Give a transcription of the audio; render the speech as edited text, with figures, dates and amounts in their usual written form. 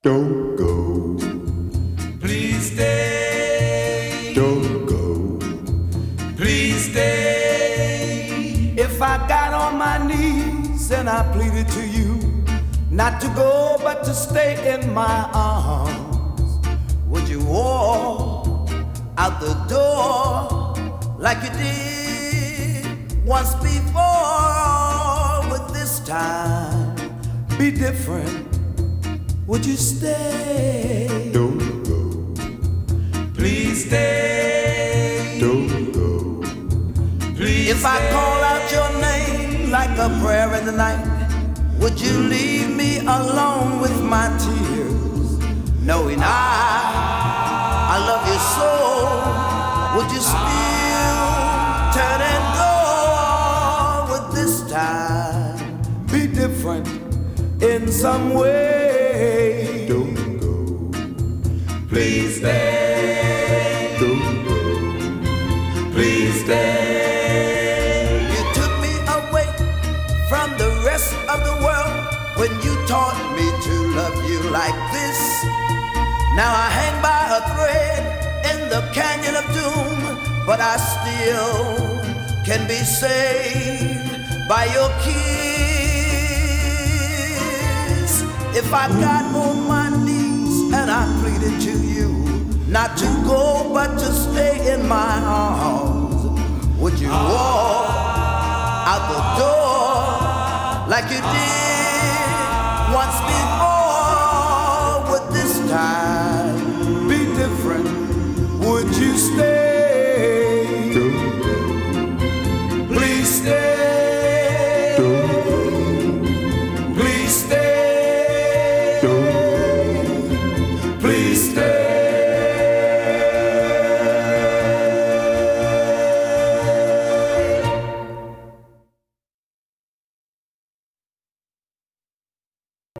Don't go. Please stay. Don't go. Please stay. If I got on my knees and I pleaded to you not to go but to stay in my arms, would you walk out the door like you did once before? Would this time be different? Would you stay? Don't go. Please stay. Don't go. Please If I stay. call out your name like a prayer in the night, would you leave me alone with my tears, knowing I love you so? Would you still turn and go? Would this time be different in some way? Don't go. Please stay. Don't go. Please stay. You took me away from the rest of the world when you taught me to love you like this. Now I hang by a thread in the canyon of doom, but I still can be saved by your kiss. If I got on my knees and I pleaded to you not to go but to stay in my arms, would you walk out the door like you did